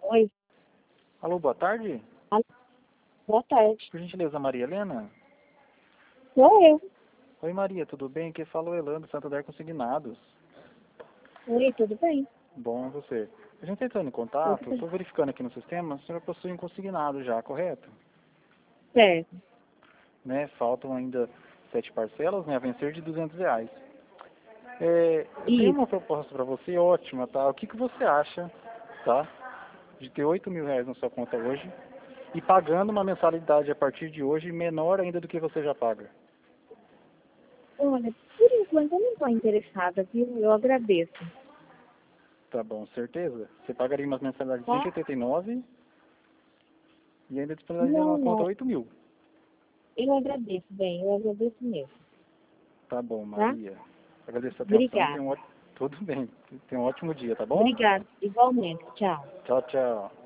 Oi, Alô, boa tarde. alô, boa tarde. Por gentileza, Maria Helena? Sou eu. Oi, Maria, tudo bem? Aqui fala o Elano, Santander Consignados. Oi, tudo bem? Bom, você? A gente está entrando em Tudo contato, bem. estou verificando aqui no sistema, a senhora possui um consignado já, correto? Certo. Né? Faltam ainda 7 parcelas, né, a vencer de R$ 200. Eu tenho Isso. uma proposta para você ótima, tá? O que você acha, tá? De ter R$ 8.000 na sua conta hoje e pagando uma mensalidade a partir de hoje menor ainda do que você já paga. Olha, por enquanto eu não estou interessada, viu? Eu agradeço. Tá bom, certeza? Você pagaria uma mensalidade de Tá? 189 e ainda disponibilizaria Não, uma conta não. 8.000. Eu agradeço, bem. Eu agradeço mesmo. Tá bom, Tá? Maria. Agradeço a atenção e Obrigada. tudo bem. Tenha um ótimo dia, tá bom? Obrigada. Igualmente. Tchau. Tchau, tchau.